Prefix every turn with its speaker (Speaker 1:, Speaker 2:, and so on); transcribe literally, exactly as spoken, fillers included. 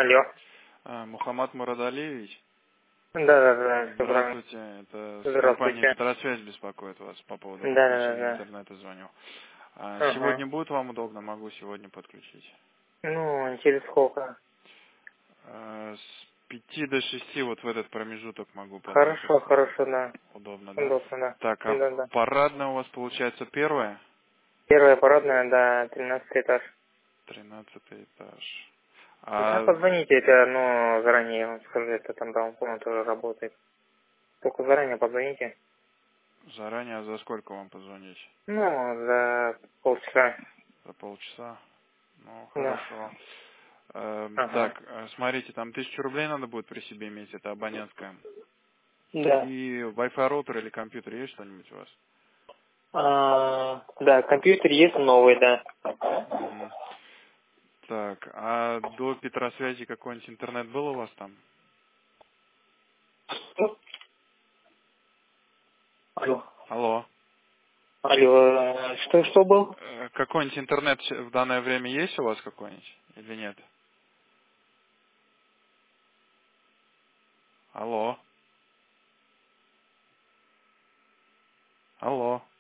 Speaker 1: Алло.
Speaker 2: А, Мухаммад Мурадалиевич.
Speaker 1: Да, да, да, все правильно.
Speaker 2: Здравствуйте, это с компании
Speaker 1: Здравствуйте.
Speaker 2: Петросвязь беспокоит вас по поводу
Speaker 1: Да, да,
Speaker 2: подключения
Speaker 1: да.
Speaker 2: интернета, звоню. А,
Speaker 1: Ага.
Speaker 2: Сегодня будет вам удобно, могу сегодня подключить.
Speaker 1: Ну, через сколько?
Speaker 2: А, С пяти до шести вот в этот промежуток могу понять,
Speaker 1: Хорошо,
Speaker 2: если
Speaker 1: хорошо, да.
Speaker 2: удобно, да?
Speaker 1: Удобно, да.
Speaker 2: Так, а
Speaker 1: Да, да.
Speaker 2: парадная у вас получается первая?
Speaker 1: Первая парадная, да, тринадцатый этаж.
Speaker 2: Тринадцатый этаж.
Speaker 1: Да,
Speaker 2: А
Speaker 1: позвоните, это, ну, заранее, я вам скажу, это там даункомнат тоже работает. Только заранее позвоните.
Speaker 2: заранее, а за сколько вам позвонить?
Speaker 1: Ну, за полчаса.
Speaker 2: За полчаса? Ну,
Speaker 1: Да.
Speaker 2: хорошо. Эм,
Speaker 1: Ага.
Speaker 2: Так, э, смотрите, там тысячу рублей надо будет при себе иметь, это абонентская.
Speaker 1: Да.
Speaker 2: И Wi-Fi роутер или компьютер есть что-нибудь у вас?
Speaker 1: А, да, компьютер есть новый, да.
Speaker 2: Мгм. Так, а до Петросвязи какой-нибудь интернет был у вас там?
Speaker 1: Алло.
Speaker 2: Алло.
Speaker 1: Алло, что, что был?
Speaker 2: Э, Какой-нибудь интернет щ- в данное время есть у вас какой-нибудь или нет? Алло. Алло.